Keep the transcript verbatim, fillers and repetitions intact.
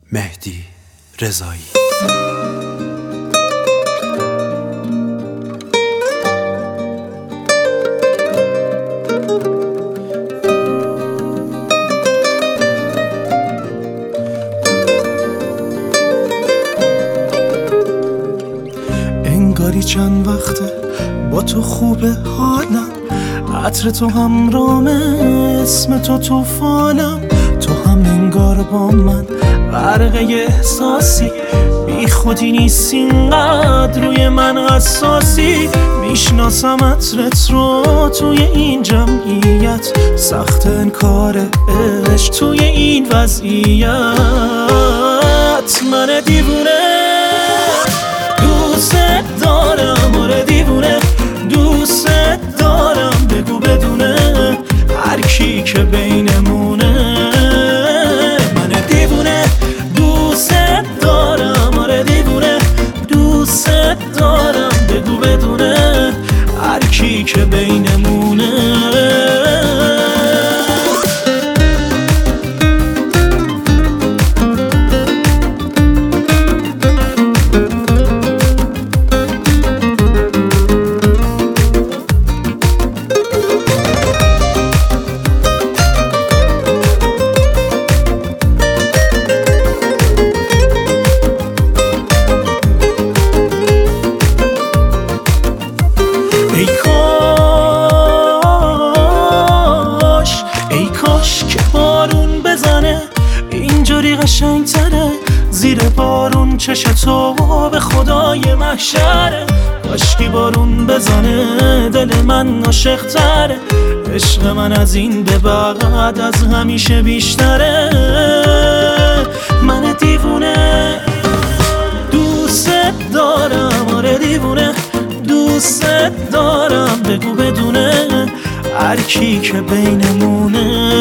مهدی رضایی. انگاری چند وقته با تو خوبه حالم، عطر تو همرامه، اسم تو توفانم. تو هم انگار با من غرقه احساسی، بی خودی نیست اینقدر روی من حساسی. میشناسم عطرت رو توی این جمعیت، سخت انکار عشق توی این وضعیت. من دیوونه دوست دارم، آره دیوونه دوست دارم. بگو بدونه هر کی که بینمونه. من دیوونه دوست دارم، آره دیوونه دوست دارم. بگو بدونه هر کی که بینمونه. ای کاش ای کاش که بارون بزنه، اینجوری قشنگ تره. زیر بارون چش تو به خدای محشره. کاشکی بارون بزنه دل من عاشق تره. عشق من از این به بعد از همیشه بیشتره. من دیوونه دوست دارم، آره دیوونه دوست دارم. بگو بدونه هر کی که بینمونه.